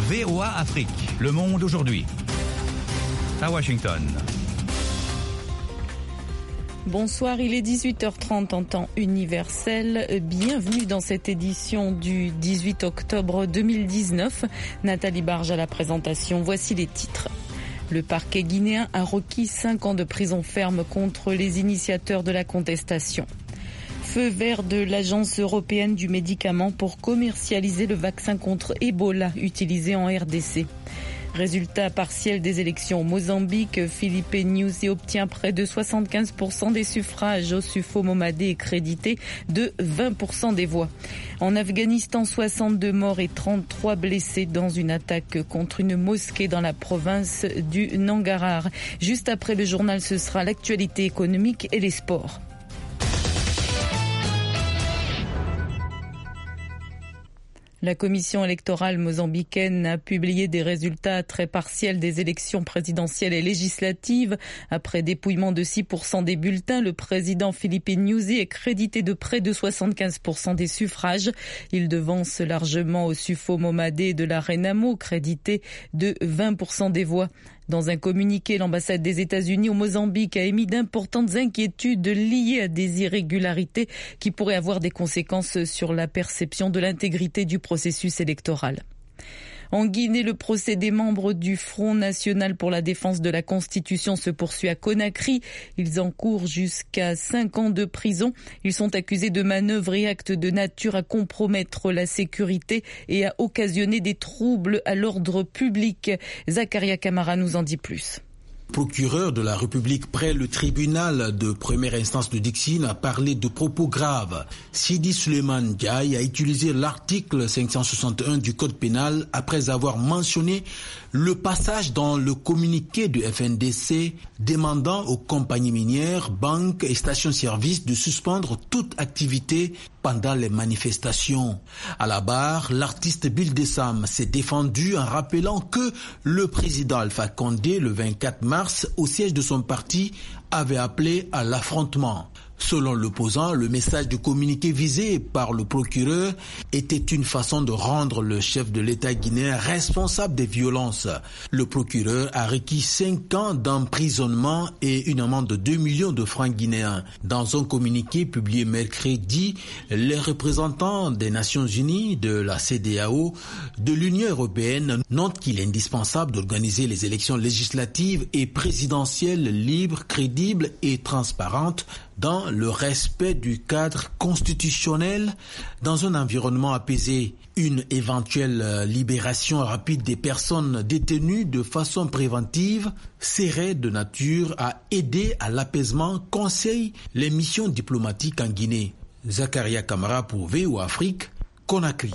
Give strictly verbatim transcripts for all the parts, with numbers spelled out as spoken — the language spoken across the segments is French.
V O A Afrique, Le Monde aujourd'hui. À Washington. Bonsoir, il est dix-huit heures trente en temps universel. Bienvenue dans cette édition du dix-huit octobre deux mille dix-neuf. Nathalie Barge à la présentation. Voici les titres. Le parquet guinéen a requis cinq ans de prison ferme contre les initiateurs de la contestation. Feu vert de l'Agence européenne du médicament pour commercialiser le vaccin contre Ebola utilisé en R D C. Résultat partiel des élections au Mozambique, Filipe Nyusi obtient près de soixante-quinze pour cent des suffrages. Ossufo Momadé est crédité de vingt pour cent des voix. En Afghanistan, soixante-deux morts et trente-trois blessés dans une attaque contre une mosquée dans la province du Nangarhar. Juste après le journal, ce sera l'actualité économique et les sports. La commission électorale mozambicaine a publié des résultats très partiels des élections présidentielles et législatives. Après dépouillement de six pour cent des bulletins, le président Filipe Nyusi est crédité de près de soixante-quinze pour cent des suffrages. Il devance largement Ossufo Momadé de la Renamo, crédité de vingt pour cent des voix. Dans un communiqué, l'ambassade des États-Unis au Mozambique a émis d'importantes inquiétudes liées à des irrégularités qui pourraient avoir des conséquences sur la perception de l'intégrité du processus électoral. En Guinée, le procès des membres du Front national pour la défense de la Constitution se poursuit à Conakry. Ils encourent jusqu'à cinq ans de prison. Ils sont accusés de manœuvres et actes de nature à compromettre la sécurité et à occasionner des troubles à l'ordre public. Zakaria Kamara nous en dit plus. Procureur de la République près le tribunal de première instance de Dixine a parlé de propos graves. Sidi Suleiman Ndiaye a utilisé l'article cinq cent soixante et un du Code pénal après avoir mentionné le passage dans le communiqué du F N D C demandant aux compagnies minières, banques et stations-service de suspendre toute activité pendant les manifestations. À la barre, l'artiste Bill Dessam s'est défendu en rappelant que le président Alpha Condé, le vingt-quatre mars, au siège de son parti, avait appelé à l'affrontement. Selon l'opposant, le message du communiqué visé par le procureur était une façon de rendre le chef de l'État guinéen responsable des violences. Le procureur a requis cinq ans d'emprisonnement et une amende de deux millions de francs guinéens. Dans un communiqué publié mercredi, les représentants des Nations Unies, de la C E D E A O, de l'Union européenne notent qu'il est indispensable d'organiser les élections législatives et présidentielles libres, crédibles et transparentes dans le respect du cadre constitutionnel, dans un environnement apaisé. Une éventuelle libération rapide des personnes détenues de façon préventive serait de nature à aider à l'apaisement, conseille les missions diplomatiques en Guinée. Zakaria Kamara pour V O A Afrique, Conakry.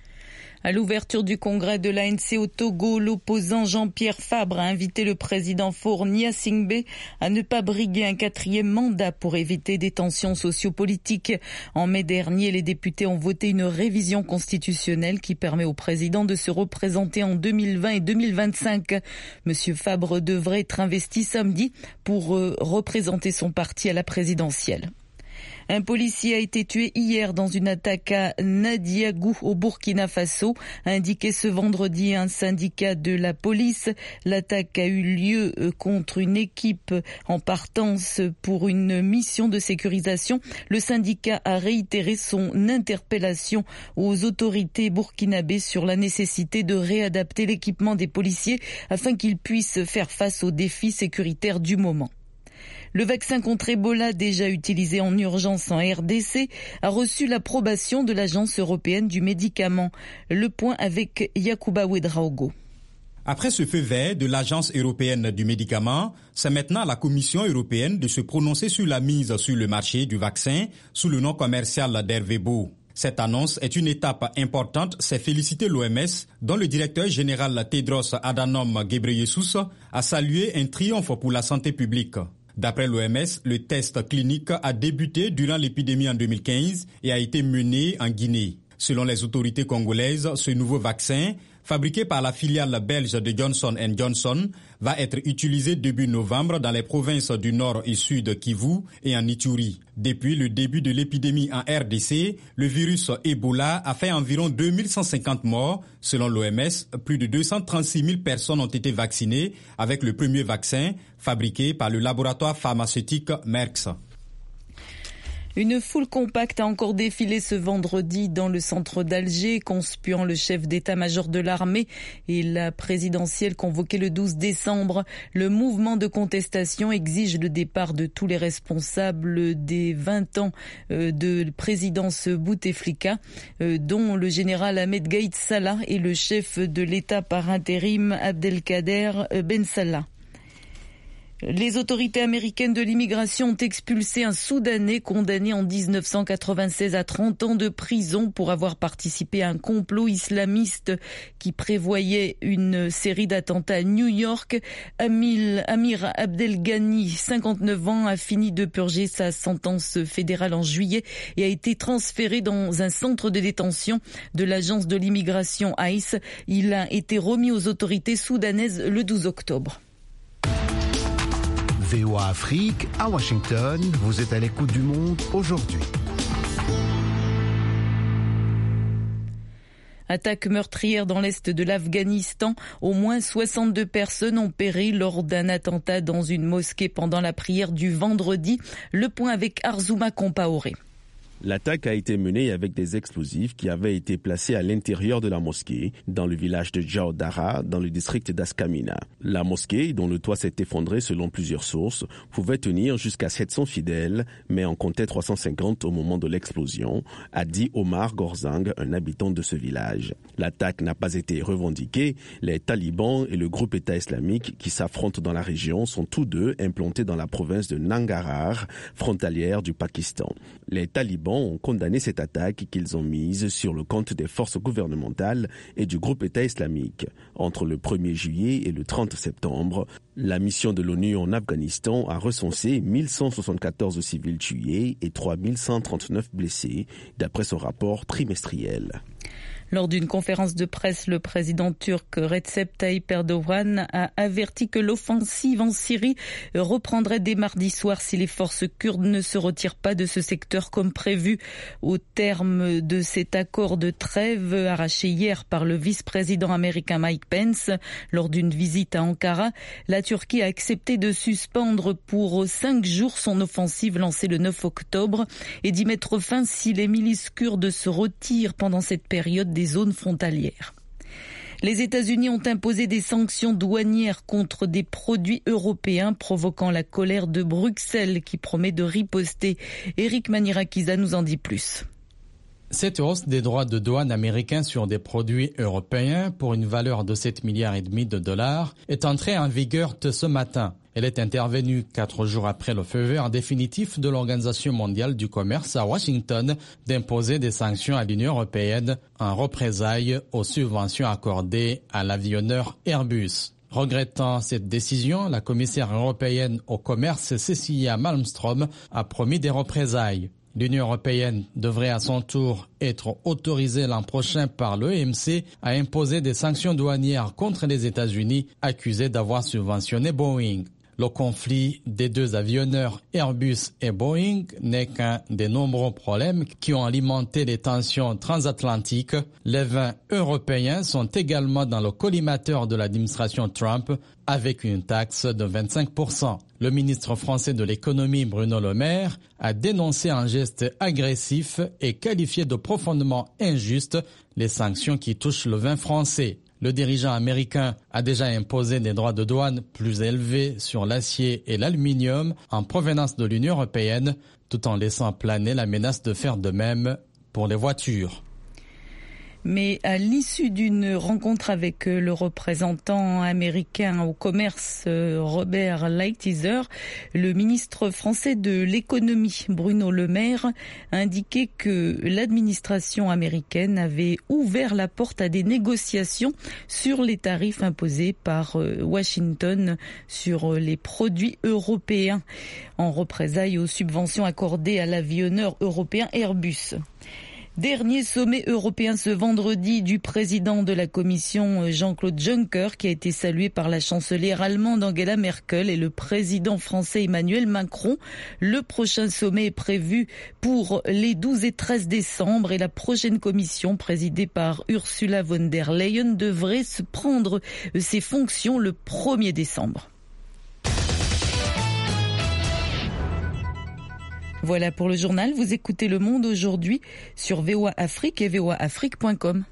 À l'ouverture du congrès de l'A N C au Togo, l'opposant Jean-Pierre Fabre a invité le président Faure Gnassingbé à ne pas briguer un quatrième mandat pour éviter des tensions sociopolitiques. En mai dernier, les députés ont voté une révision constitutionnelle qui permet au président de se représenter en deux mille vingt et deux mille vingt-cinq. Monsieur Fabre devrait être investi samedi pour euh, représenter son parti à la présidentielle. Un policier a été tué hier dans une attaque à Nadiagou au Burkina Faso, a indiqué ce vendredi un syndicat de la police. L'attaque a eu lieu contre une équipe en partance pour une mission de sécurisation. Le syndicat a réitéré son interpellation aux autorités burkinabées sur la nécessité de réadapter l'équipement des policiers afin qu'ils puissent faire face aux défis sécuritaires du moment. Le vaccin contre Ebola, déjà utilisé en urgence en R D C, a reçu l'approbation de l'Agence européenne du médicament. Le point avec Yacouba Ouedraogo. Après ce feu vert de l'Agence européenne du médicament, c'est maintenant à la Commission européenne de se prononcer sur la mise sur le marché du vaccin sous le nom commercial d'Ervebo. Cette annonce est une étape importante, s'est félicité l'O M S, dont le directeur général Tedros Adhanom Ghebreyesus a salué un triomphe pour la santé publique. D'après l'O M S, le test clinique a débuté durant l'épidémie en deux mille quinze et a été mené en Guinée. Selon les autorités congolaises, ce nouveau vaccin fabriqué par la filiale belge de Johnson and Johnson, va être utilisé début novembre dans les provinces du nord et sud Kivu et en Ituri. Depuis le début de l'épidémie en R D C, le virus Ebola a fait environ deux mille cent cinquante morts. Selon l'O M S, plus de deux cent trente-six mille personnes ont été vaccinées avec le premier vaccin fabriqué par le laboratoire pharmaceutique Merck. Une foule compacte a encore défilé ce vendredi dans le centre d'Alger, conspuant le chef d'état-major de l'armée et la présidentielle convoquée le douze décembre. Le mouvement de contestation exige le départ de tous les responsables des vingt ans de présidence Bouteflika, dont le général Ahmed Gaïd Salah et le chef de l'État par intérim Abdelkader Ben Salah. Les autorités américaines de l'immigration ont expulsé un Soudanais condamné en dix-neuf cent quatre-vingt-seize à trente ans de prison pour avoir participé à un complot islamiste qui prévoyait une série d'attentats à New York. Amil, Amir Abdelghani, cinquante-neuf ans, a fini de purger sa sentence fédérale en juillet et a été transféré dans un centre de détention de l'agence de l'immigration I C E. Il a été remis aux autorités soudanaises le douze octobre. V O A Afrique, à Washington, vous êtes à l'écoute du monde aujourd'hui. Attaque meurtrière dans l'est de l'Afghanistan. Au moins soixante-deux personnes ont péri lors d'un attentat dans une mosquée pendant la prière du vendredi. Le point avec Arzouma Compaoré. L'attaque a été menée avec des explosifs qui avaient été placés à l'intérieur de la mosquée, dans le village de Jaodara, dans le district d'Askamina. La mosquée, dont le toit s'est effondré selon plusieurs sources, pouvait tenir jusqu'à sept cents fidèles, mais en comptait trois cent cinquante au moment de l'explosion, a dit Omar Gorzang, un habitant de ce village. L'attaque n'a pas été revendiquée. Les talibans et le groupe État islamique qui s'affrontent dans la région sont tous deux implantés dans la province de Nangarhar, frontalière du Pakistan. Les talibans ont condamné cette attaque qu'ils ont mise sur le compte des forces gouvernementales et du groupe État islamique. Entre le premier juillet et le trente septembre, la mission de l'ONU en Afghanistan a recensé mille cent soixante-quatorze civils tués et trois mille cent trente-neuf blessés, d'après son rapport trimestriel. Lors d'une conférence de presse, le président turc Recep Tayyip Erdogan a averti que l'offensive en Syrie reprendrait dès mardi soir si les forces kurdes ne se retirent pas de ce secteur comme prévu. Au terme de cet accord de trêve arraché hier par le vice-président américain Mike Pence lors d'une visite à Ankara, la Turquie a accepté de suspendre pour cinq jours son offensive lancée le neuf octobre et d'y mettre fin si les milices kurdes se retirent pendant cette période des zones frontalières. Les États-Unis ont imposé des sanctions douanières contre des produits européens, provoquant la colère de Bruxelles qui promet de riposter. Eric Manirakiza nous en dit plus. Cette hausse des droits de douane américains sur des produits européens pour une valeur de sept milliards et demi de dollars est entrée en vigueur ce matin. Elle est intervenue quatre jours après le feu vert définitif de l'Organisation mondiale du commerce à Washington d'imposer des sanctions à l'Union européenne en représailles aux subventions accordées à l'avionneur Airbus. Regrettant cette décision, la commissaire européenne au commerce Cecilia Malmström a promis des représailles. L'Union européenne devrait à son tour être autorisée l'an prochain par l'O M C à imposer des sanctions douanières contre les États-Unis accusés d'avoir subventionné Boeing. Le conflit des deux avionneurs Airbus et Boeing n'est qu'un des nombreux problèmes qui ont alimenté les tensions transatlantiques. Les vins européens sont également dans le collimateur de l'administration Trump avec une taxe de vingt-cinq pour cent. Le ministre français de l'économie Bruno Le Maire a dénoncé un geste agressif et qualifié de profondément injuste les sanctions qui touchent le vin français. Le dirigeant américain a déjà imposé des droits de douane plus élevés sur l'acier et l'aluminium en provenance de l'Union européenne, tout en laissant planer la menace de faire de même pour les voitures. Mais à l'issue d'une rencontre avec le représentant américain au commerce Robert Lighthizer, le ministre français de l'économie Bruno Le Maire a indiqué que l'administration américaine avait ouvert la porte à des négociations sur les tarifs imposés par Washington sur les produits européens en représailles aux subventions accordées à l'avionneur européen Airbus. Dernier sommet européen ce vendredi du président de la Commission Jean-Claude Juncker qui a été salué par la chancelière allemande Angela Merkel et le président français Emmanuel Macron. Le prochain sommet est prévu pour les douze et treize décembre et la prochaine commission présidée par Ursula von der Leyen devrait se prendre ses fonctions le premier décembre. Voilà pour le journal. Vous écoutez Le Monde aujourd'hui sur V O A Afrique et V O A Afrique point com.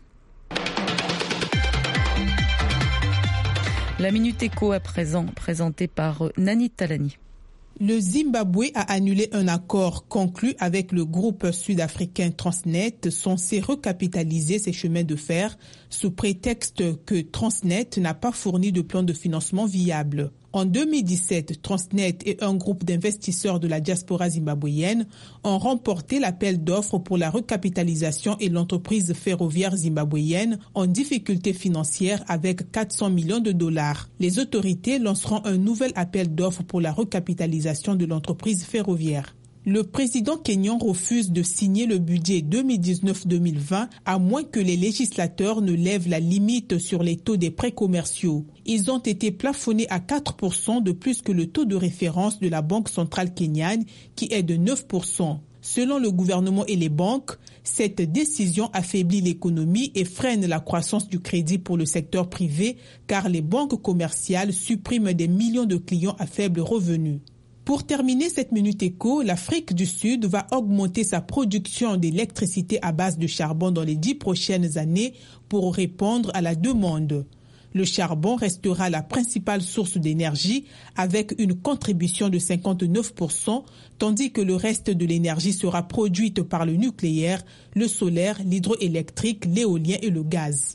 La Minute Éco à présent, présentée par Nani Talani. Le Zimbabwe a annulé un accord conclu avec le groupe sud-africain Transnet censé recapitaliser ses chemins de fer sous prétexte que Transnet n'a pas fourni de plan de financement viable. En deux mille dix-sept, Transnet et un groupe d'investisseurs de la diaspora zimbabwéenne ont remporté l'appel d'offres pour la recapitalisation et l'entreprise ferroviaire zimbabwéenne en difficulté financière avec quatre cents millions de dollars. Les autorités lanceront un nouvel appel d'offres pour la recapitalisation de l'entreprise ferroviaire. Le président kényan refuse de signer le budget deux mille dix-neuf deux mille vingt à moins que les législateurs ne lèvent la limite sur les taux des prêts commerciaux. Ils ont été plafonnés à quatre pour cent de plus que le taux de référence de la Banque centrale kenyane qui est de neuf pour cent. Selon le gouvernement et les banques, cette décision affaiblit l'économie et freine la croissance du crédit pour le secteur privé car les banques commerciales suppriment des millions de clients à faible revenu. Pour terminer cette Minute Éco, l'Afrique du Sud va augmenter sa production d'électricité à base de charbon dans les dix prochaines années pour répondre à la demande. Le charbon restera la principale source d'énergie avec une contribution de cinquante-neuf pour cent, tandis que le reste de l'énergie sera produite par le nucléaire, le solaire, l'hydroélectrique, l'éolien et le gaz.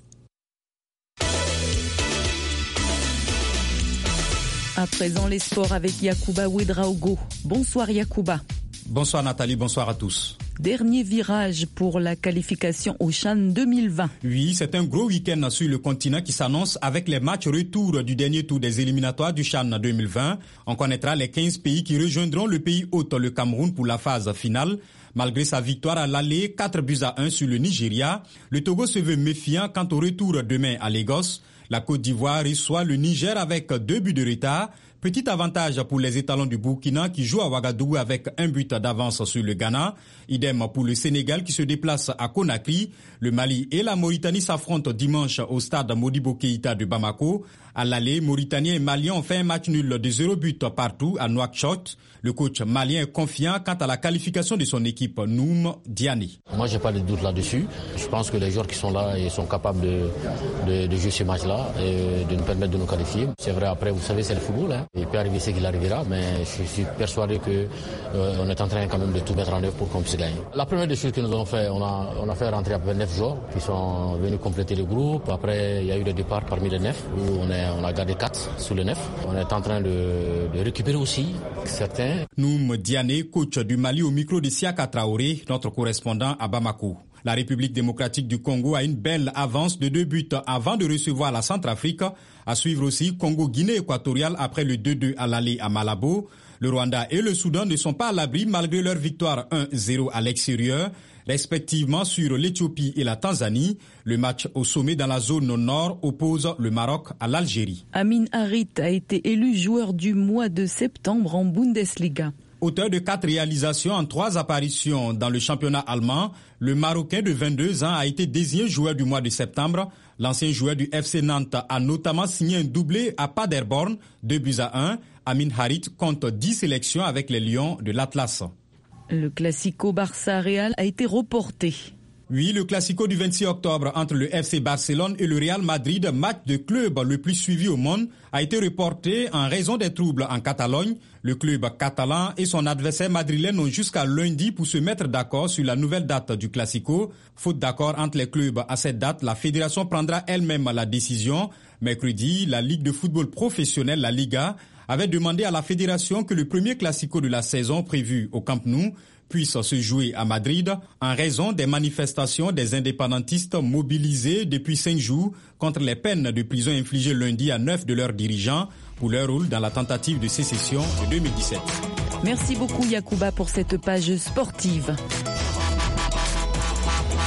À présent, les sports avec Yacouba Ouedraogo. Bonsoir Yacouba. Bonsoir Nathalie, bonsoir à tous. Dernier virage pour la qualification au CHAN deux mille vingt. Oui, c'est un gros week-end sur le continent qui s'annonce avec les matchs retour du dernier tour des éliminatoires du CHAN deux mille vingt. On connaîtra les quinze pays qui rejoindront le pays hôte, le Cameroun, pour la phase finale. Malgré sa victoire à l'aller, quatre buts à un sur le Nigeria, le Togo se veut méfiant quant au retour demain à Lagos. La Côte d'Ivoire reçoit le Niger avec deux buts de retard. Petit avantage pour les étalons du Burkina qui jouent à Ouagadougou avec un but d'avance sur le Ghana. Idem pour le Sénégal qui se déplace à Conakry. Le Mali et la Mauritanie s'affrontent dimanche au stade Modibo Keïta de Bamako. À l'aller, Mauritaniens et Maliens ont fait un match nul de zéro but partout à Nouakchott. Le coach malien est confiant quant à la qualification de son équipe, Noum Diani. Moi, j'ai pas de doute là-dessus. Je pense que les joueurs qui sont là et sont capables de, de, de jouer ce match-là et de nous permettre de nous qualifier. C'est vrai, après, vous savez, c'est le football. Hein. Il peut arriver ce qu'il arrivera, mais je suis persuadé que euh, on est en train quand même de tout mettre en œuvre pour qu'on puisse gagner. La première des choses que nous avons fait, on a, on a fait rentrer à peu près neuf joueurs qui sont venus compléter le groupe. Après, il y a eu des départs parmi les neuf où on, est, on a gardé quatre sous les neuf. On est en train de, de récupérer aussi certains. Noum Diané, coach du Mali au micro de Siaka Traoré, notre correspondant à Bamako. La République démocratique du Congo a une belle avance de deux buts avant de recevoir la Centrafrique. À suivre aussi Congo-Guinée équatoriale après le deux deux à l'aller à Malabo. Le Rwanda et le Soudan ne sont pas à l'abri malgré leur victoire un zéro à l'extérieur, respectivement sur l'Éthiopie et la Tanzanie. Le match au sommet dans la zone nord oppose le Maroc à l'Algérie. Amin Harit a été élu joueur du mois de septembre en Bundesliga. Auteur de quatre réalisations en trois apparitions dans le championnat allemand, le Marocain de vingt-deux ans a été désigné joueur du mois de septembre. L'ancien joueur du F C Nantes a notamment signé un doublé à Paderborn, deux buts à un. Amin Harit compte dix sélections avec les Lions de l'Atlas. Le Classico Barça-Real a été reporté. Oui, le Classico du vingt-six octobre entre le F C Barcelone et le Real Madrid, match de club le plus suivi au monde, a été reporté en raison des troubles en Catalogne. Le club catalan et son adversaire madrilène ont jusqu'à lundi pour se mettre d'accord sur la nouvelle date du Classico. Faute d'accord entre les clubs à cette date, la fédération prendra elle-même la décision. Mercredi, la Ligue de football professionnel, la Liga, avait demandé à la fédération que le premier Classico de la saison prévu au Camp Nou puisse se jouer à Madrid en raison des manifestations des indépendantistes mobilisés depuis cinq jours contre les peines de prison infligées lundi à neuf de leurs dirigeants pour leur rôle dans la tentative de sécession de deux mille dix-sept. Merci beaucoup Yacouba pour cette page sportive.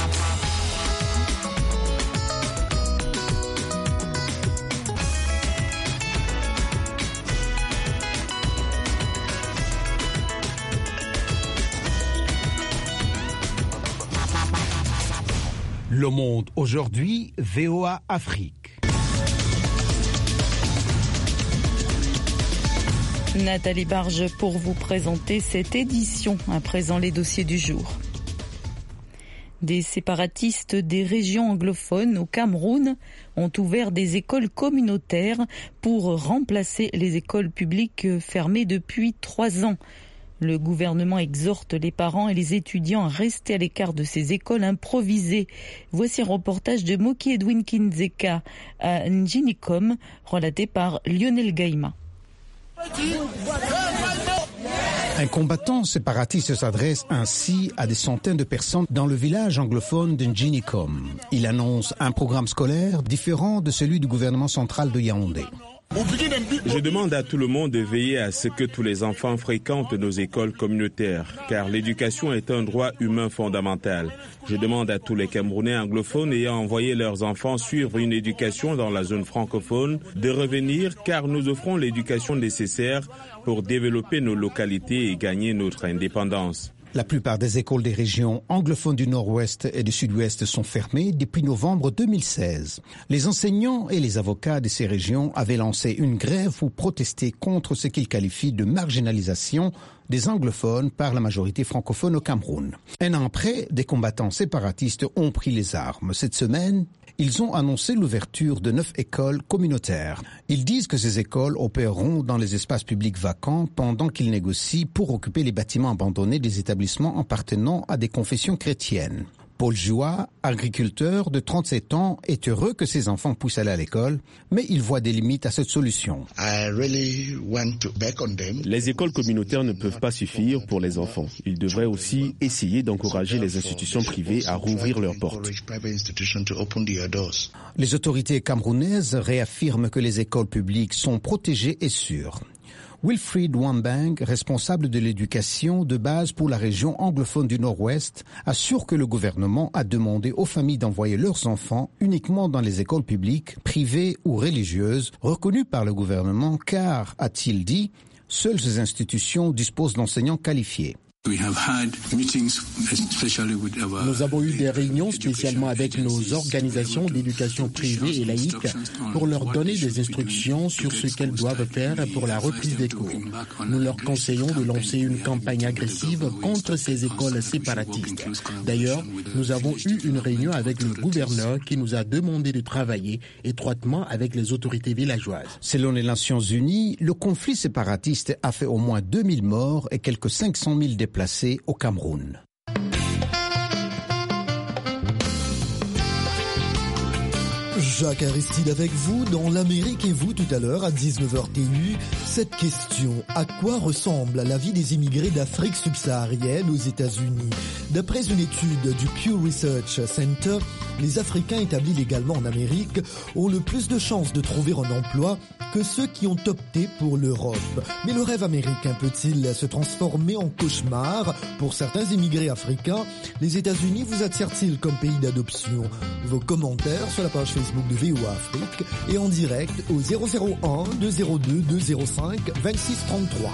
Le Monde aujourd'hui, V O A Afrique. Nathalie Barge pour vous présenter cette édition. À présent, les dossiers du jour. Des séparatistes des régions anglophones au Cameroun ont ouvert des écoles communautaires pour remplacer les écoles publiques fermées depuis trois ans. Le gouvernement exhorte les parents et les étudiants à rester à l'écart de ces écoles improvisées. Voici un reportage de Moki Edwin Kinzeka à Njinikom, relaté par Lionel Gaïma. Un combattant séparatiste s'adresse ainsi à des centaines de personnes dans le village anglophone de Njinikom. Il annonce un programme scolaire différent de celui du gouvernement central de Yaoundé. Je demande à tout le monde de veiller à ce que tous les enfants fréquentent nos écoles communautaires, car l'éducation est un droit humain fondamental. Je demande à tous les Camerounais anglophones ayant envoyé leurs enfants suivre une éducation dans la zone francophone de revenir, car nous offrons l'éducation nécessaire pour développer nos localités et gagner notre indépendance. La plupart des écoles des régions anglophones du Nord-Ouest et du Sud-Ouest sont fermées depuis novembre deux mille seize. Les enseignants et les avocats de ces régions avaient lancé une grève pour protester contre ce qu'ils qualifient de marginalisation des anglophones par la majorité francophone au Cameroun. Un an après, des combattants séparatistes ont pris les armes. Cette semaine, ils ont annoncé l'ouverture de neuf écoles communautaires. Ils disent que ces écoles opéreront dans les espaces publics vacants pendant qu'ils négocient pour occuper les bâtiments abandonnés des établissements appartenant à des confessions chrétiennes. Paul Joua, agriculteur de trente-sept ans, est heureux que ses enfants puissent aller à l'école, mais il voit des limites à cette solution. Les écoles communautaires ne peuvent pas suffire pour les enfants. Ils devraient aussi essayer d'encourager les institutions privées à rouvrir leurs portes. Les autorités camerounaises réaffirment que les écoles publiques sont protégées et sûres. Wilfried Wambang, responsable de l'éducation de base pour la région anglophone du Nord-Ouest, assure que le gouvernement a demandé aux familles d'envoyer leurs enfants uniquement dans les écoles publiques, privées ou religieuses, reconnues par le gouvernement car, a-t-il dit, seules ces institutions disposent d'enseignants qualifiés. Nous avons eu des réunions spécialement avec nos organisations d'éducation privée et laïque pour leur donner des instructions sur ce qu'elles doivent faire pour la reprise des cours. Nous leur conseillons de lancer une campagne agressive contre ces écoles séparatistes. D'ailleurs, nous avons eu une réunion avec le gouverneur qui nous a demandé de travailler étroitement avec les autorités villageoises. Selon les Nations Unies, le conflit séparatiste a fait au moins deux mille morts et quelques cinq cent mille déplacés placé au Cameroun. Jacques Aristide avec vous dans l'Amérique et vous tout à l'heure à dix-neuf heures T U. Cette question, à quoi ressemble la vie des immigrés d'Afrique subsaharienne aux États-Unis? D'après une étude du Pew Research Center, les Africains établis légalement en Amérique ont le plus de chances de trouver un emploi que ceux qui ont opté pour l'Europe. Mais le rêve américain peut-il se transformer en cauchemar pour certains immigrés africains? Les États-Unis vous attirent-ils comme pays d'adoption? Vos commentaires sur la page Facebook de V O A Afrique et en direct au zéro zéro un deux zéro deux deux zéro cinq vingt-six trente-trois.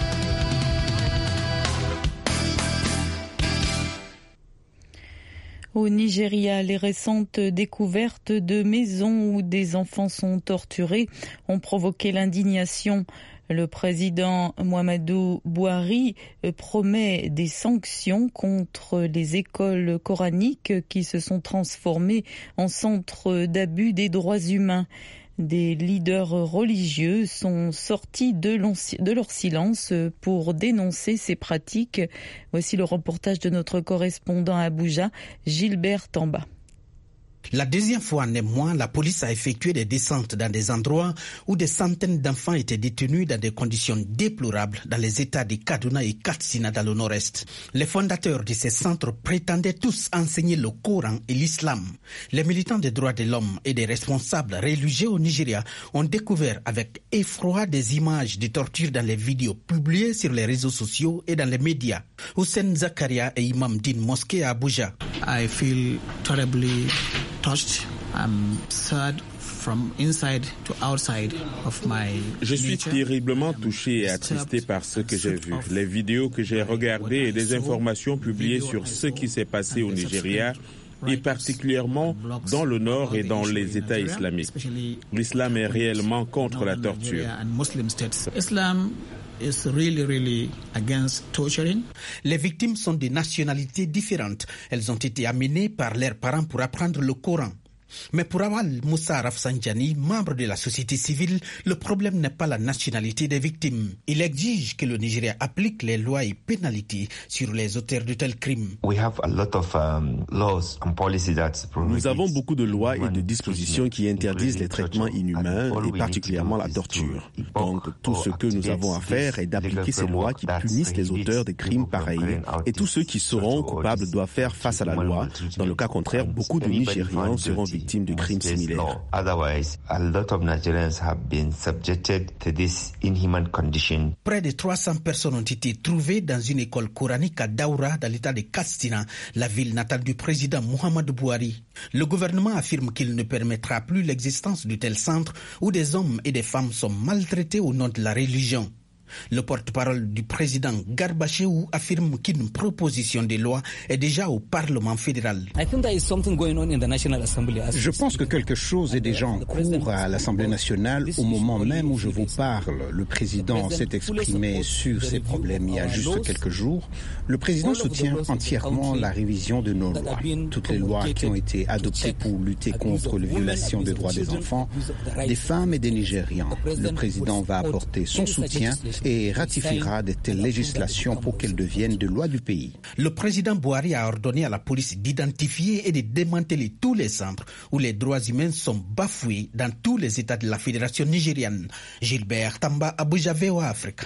Au Nigeria, les récentes découvertes de maisons où des enfants sont torturés ont provoqué l'indignation. Le président Muhammadu Buhari promet des sanctions contre les écoles coraniques qui se sont transformées en centres d'abus des droits humains. Des leaders religieux sont sortis de, de leur silence pour dénoncer ces pratiques. Voici le reportage de notre correspondant à Abuja, Gilbert Tamba. La deuxième fois en un mois, la police a effectué des descentes dans des endroits où des centaines d'enfants étaient détenus dans des conditions déplorables dans les États de Kaduna et Katsina dans le nord-est. Les fondateurs de ces centres prétendaient tous enseigner le Coran et l'islam. Les militants des droits de l'homme et des responsables religieux au Nigeria ont découvert avec effroi des images de torture dans les vidéos publiées sur les réseaux sociaux et dans les médias. Hussein Zakaria est imam d'une mosquée à Abuja. I feel terribly touched. I'm sad from inside to outside of my Je suis terriblement touché et attristé par ce que j'ai vu. Les vidéos que j'ai regardées et des informations publiées sur ce qui s'est passé au Nigeria et particulièrement dans le nord et dans les États islamiques. L'islam est réellement contre la torture. Les victimes sont de nationalités différentes. Elles ont été amenées par leurs parents pour apprendre le Coran. Mais pour Awal Moussa Rafsanjani, membre de la société civile, le problème n'est pas la nationalité des victimes. Il exige que le Nigeria applique les lois et pénalités sur les auteurs de tels crimes. Nous avons beaucoup de lois et de dispositions qui interdisent les traitements inhumains et particulièrement la torture. Donc tout ce que nous avons à faire est d'appliquer ces lois qui punissent les auteurs des crimes pareils et tous ceux qui seront coupables doivent faire face à la loi. Dans le cas contraire, beaucoup de Nigérians seront victimes victimes de crimes similaires. Près de trois cents personnes ont été trouvées dans une école coranique à Daura, dans l'état de Katsina, la ville natale du président Muhammadu Buhari. Le gouvernement affirme qu'il ne permettra plus l'existence de tels centres où des hommes et des femmes sont maltraités au nom de la religion. Le porte-parole du président Garba Shehu affirme qu'une proposition de loi est déjà au Parlement fédéral. Je pense que quelque chose est déjà en cours à l'Assemblée nationale. Au moment même où je vous parle, le président s'est exprimé sur ces problèmes il y a juste quelques jours. Le président soutient entièrement la révision de nos lois. Toutes les lois qui ont été adoptées pour lutter contre les violations des droits des enfants, des femmes et des Nigérians. Le président va apporter son soutien et ratifiera de telles législations pour qu'elles deviennent de loi du pays. Le président Buhari a ordonné à la police d'identifier et de démanteler tous les centres où les droits humains sont bafoués dans tous les États de la Fédération nigériane. Gilbert Tamba, Abuja, V O A Afrique.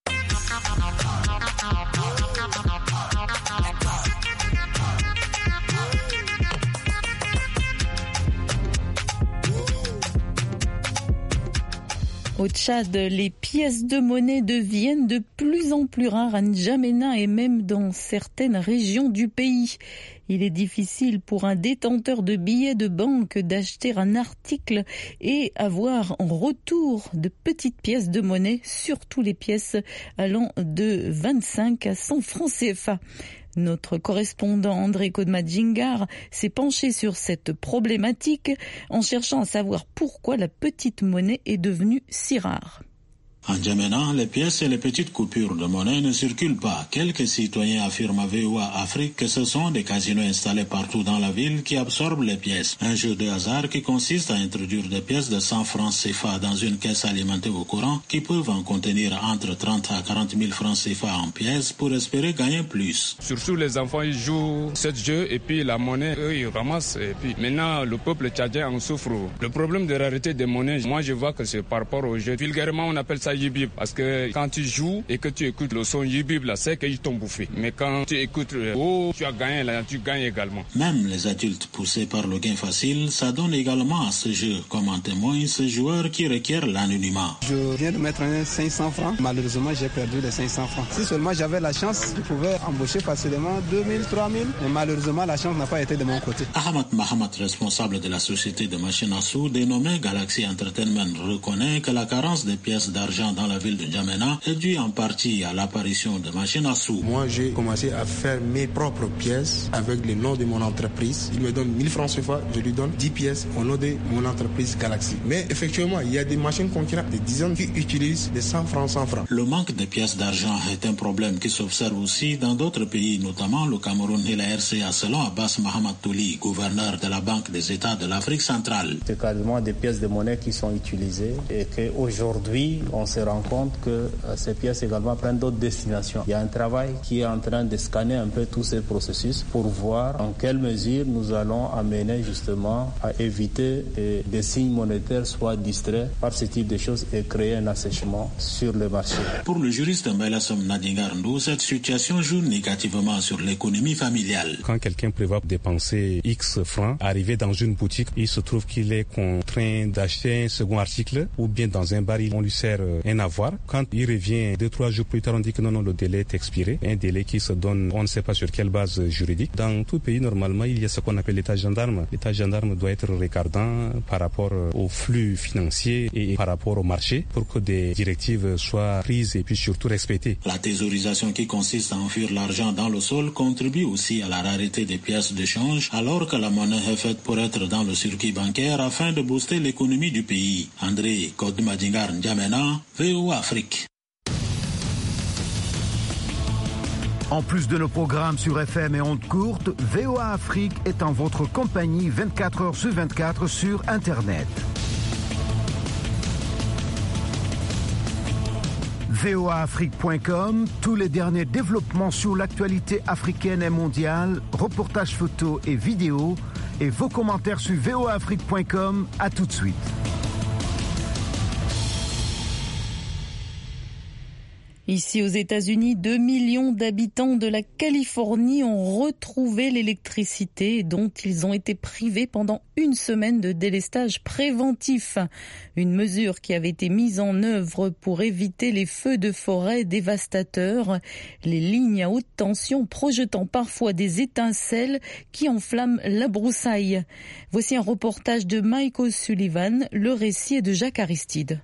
Au Tchad, les pièces de monnaie deviennent de plus en plus rares à N'Djamena et même dans certaines régions du pays. Il est difficile pour un détenteur de billets de banque d'acheter un article et avoir en retour de petites pièces de monnaie, surtout les pièces allant de vingt-cinq à cent francs C F A. Notre correspondant André Kodmadjingar s'est penché sur cette problématique en cherchant à savoir pourquoi la petite monnaie est devenue si rare. En N'Djamena, les pièces et les petites coupures de monnaie ne circulent pas. Quelques citoyens affirment à V O A Afrique que ce sont des casinos installés partout dans la ville qui absorbent les pièces. Un jeu de hasard qui consiste à introduire des pièces de cent francs C F A dans une caisse alimentée au courant qui peuvent en contenir entre trente à quarante mille francs C F A en pièces pour espérer gagner plus. Surtout les enfants, ils jouent ce jeu et puis la monnaie, eux, ils ramassent. Et puis maintenant, le peuple tchadien en souffre. Le problème de rareté des monnaies, moi je vois que c'est par rapport au jeu. Vulgairement, on appelle ça yibib, parce que quand tu joues et que tu écoutes le son yibib là, c'est qu'ils t'ont bouffé. Mais quand tu écoutes oh, tu as gagné là, tu gagnes également. Même les adultes poussés par le gain facile s'adonnent également à ce jeu, comme en témoigne ce joueur qui requiert l'anonymat. Je viens de mettre un cinq cents francs. Malheureusement, j'ai perdu les cinq cents francs. Si seulement j'avais la chance, je pouvais embaucher facilement deux mille, trois mille. Mais malheureusement, la chance n'a pas été de mon côté. Ahmad Mahamat, responsable de la société de machines à sous dénommée Galaxy Entertainment, reconnaît que la carence de pièces d'argent dans la ville de N'Djamena est due en partie à l'apparition de machines à sous. Moi, j'ai commencé à faire mes propres pièces avec le nom de mon entreprise. Il me donne mille francs C F A, je lui donne dix pièces au nom de mon entreprise Galaxy. Mais effectivement, il y a des machines concurrentes, des dizaines qui utilisent des cent francs, cent francs. Le manque de pièces d'argent est un problème qui s'observe aussi dans d'autres pays, notamment le Cameroun et la R C A, selon Abbas Mahamad Touli, gouverneur de la Banque des États de l'Afrique centrale. C'est quasiment des pièces de monnaie qui sont utilisées et qu'aujourd'hui, on se rend compte que ces pièces également prennent d'autres destinations. Il y a un travail qui est en train de scanner un peu tous ces processus pour voir en quelle mesure nous allons amener justement à éviter que des signes monétaires soient distraits par ce type de choses et créer un assèchement sur le marché. Pour le juriste Mbaïlassom Nadingarndou, cette situation joue négativement sur l'économie familiale. Quand quelqu'un prévoit dépenser X francs, arriver dans une boutique, il se trouve qu'il est contraint d'acheter un second article ou bien dans un bar, on lui sert un avoir. Quand il revient deux, trois jours plus tard, on dit que non, non, le délai est expiré. Un délai qui se donne, on ne sait pas sur quelle base juridique. Dans tout pays, normalement, il y a ce qu'on appelle l'état gendarme. L'état gendarme doit être regardant par rapport au flux financier et par rapport au marché pour que des directives soient prises et puis surtout respectées. La thésaurisation qui consiste à enfuir l'argent dans le sol contribue aussi à la rareté des pièces de change alors que la monnaie est faite pour être dans le circuit bancaire afin de booster l'économie du pays. André Kodmadingar N'Djamena, V O A Afrique. En plus de nos programmes sur F M et ondes courtes, V O A Afrique est en votre compagnie vingt-quatre heures sur vingt-quatre sur Internet. V O A Afrique point com, tous les derniers développements sur l'actualité africaine et mondiale, reportages photos et vidéos, et vos commentaires sur V O A Afrique point com. À tout de suite. Ici aux États-Unis, deux millions d'habitants de la Californie ont retrouvé l'électricité dont ils ont été privés pendant une semaine de délestage préventif. Une mesure qui avait été mise en œuvre pour éviter les feux de forêt dévastateurs, les lignes à haute tension projetant parfois des étincelles qui enflamment la broussaille. Voici un reportage de Michael Sullivan, le récit est de Jacques Aristide.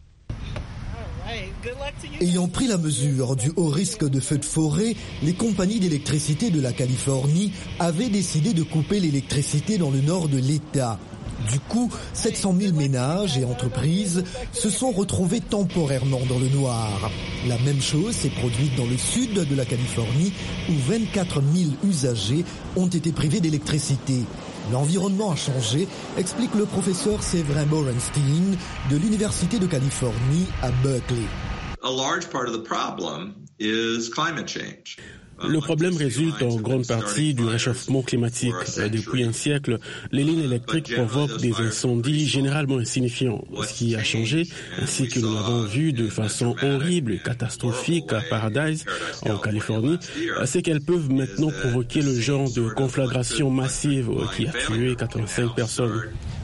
Ayant pris la mesure du haut risque de feux de forêt, les compagnies d'électricité de la Californie avaient décidé de couper l'électricité dans le nord de l'État. Du coup, sept cent mille ménages et entreprises se sont retrouvés temporairement dans le noir. La même chose s'est produite dans le sud de la Californie où vingt-quatre mille usagers ont été privés d'électricité. L'environnement a changé, explique le professeur Severin Borenstein de l'Université de Californie à Berkeley. Le problème résulte en grande partie du réchauffement climatique. Depuis un siècle, les lignes électriques provoquent des incendies généralement insignifiants. Ce qui a changé, ainsi que nous l'avons vu de façon horrible et catastrophique à Paradise, en Californie, c'est qu'elles peuvent maintenant provoquer le genre de conflagration massive qui a tué quatre-vingt-cinq personnes.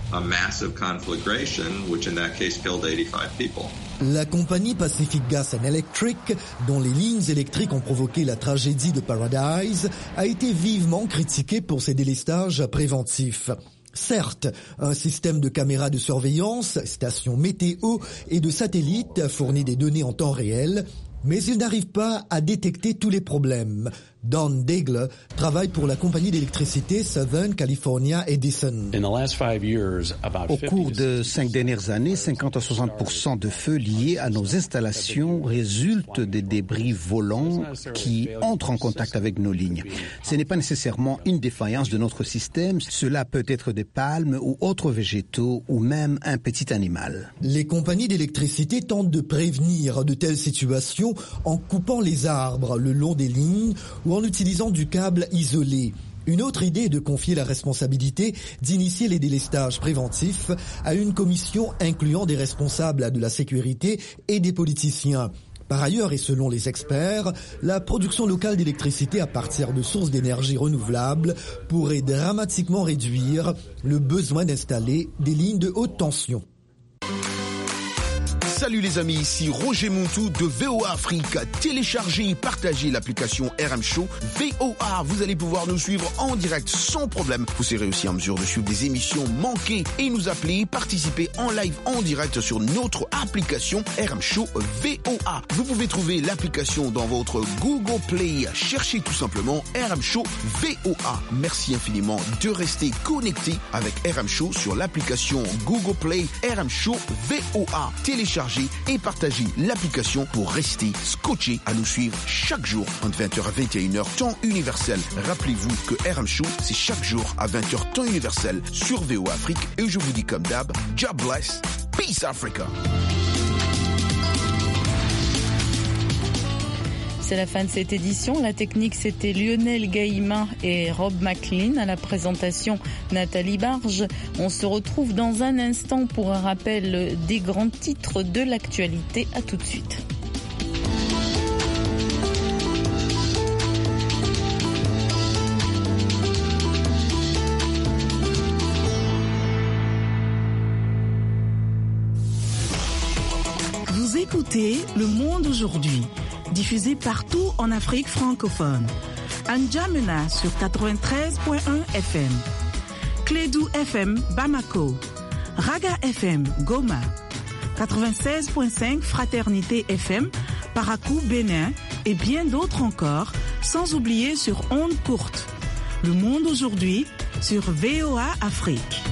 La compagnie Pacific Gas and Electric, dont les lignes électriques ont provoqué la tragédie de Paradise, a été vivement critiquée pour ses délestages préventifs. Certes, un système de caméras de surveillance, stations météo et de satellites fournit des données en temps réel, mais il n'arrive pas à détecter tous les problèmes. Don Daigle travaille pour la compagnie d'électricité Southern California Edison. Au cours de cinq dernières années, cinquante à soixante pour cent de feux liés à nos installations résultent des débris volants qui entrent en contact avec nos lignes. Ce n'est pas nécessairement une défaillance de notre système, cela peut être des palmes ou autres végétaux ou même un petit animal. Les compagnies d'électricité tentent de prévenir de telles situations en coupant les arbres le long des lignes ou en utilisant du câble isolé. Une autre idée est de confier la responsabilité d'initier les délestages préventifs à une commission incluant des responsables de la sécurité et des politiciens. Par ailleurs, et selon les experts, la production locale d'électricité à partir de sources d'énergie renouvelables pourrait dramatiquement réduire le besoin d'installer des lignes de haute tension. Salut les amis, ici Roger Montou de V O A Afrique. Téléchargez et partagez l'application R M Show V O A. Vous allez pouvoir nous suivre en direct sans problème. Vous serez aussi en mesure de suivre des émissions manquées et nous appeler, participer en live en direct sur notre application R M Show V O A. Vous pouvez trouver l'application dans votre Google Play. Cherchez tout simplement R M Show V O A. Merci infiniment de rester connecté avec R M Show sur l'application Google Play R M Show V O A. Téléchargez et partagez l'application pour rester scotché à nous suivre chaque jour entre vingt heures à vingt et une heures temps universel. Rappelez-vous que R M Show, c'est chaque jour à vingt heures temps universel sur V O A Afrique. Et je vous dis comme d'hab, God bless, peace Africa. C'est la fin de cette édition. La technique, c'était Lionel Gaïma et Rob McLean. À la présentation, Nathalie Barge. On se retrouve dans un instant pour un rappel des grands titres de l'actualité. À tout de suite. Vous écoutez Le Monde aujourd'hui, diffusé partout en Afrique francophone. À N'Djamena sur quatre-vingt-treize point un F M. Clédou F M Bamako. Raga F M Goma. quatre-vingt-seize point cinq Fraternité F M Parakou Bénin et bien d'autres encore, sans oublier sur ondes courtes. Le Monde aujourd'hui sur V O A Afrique.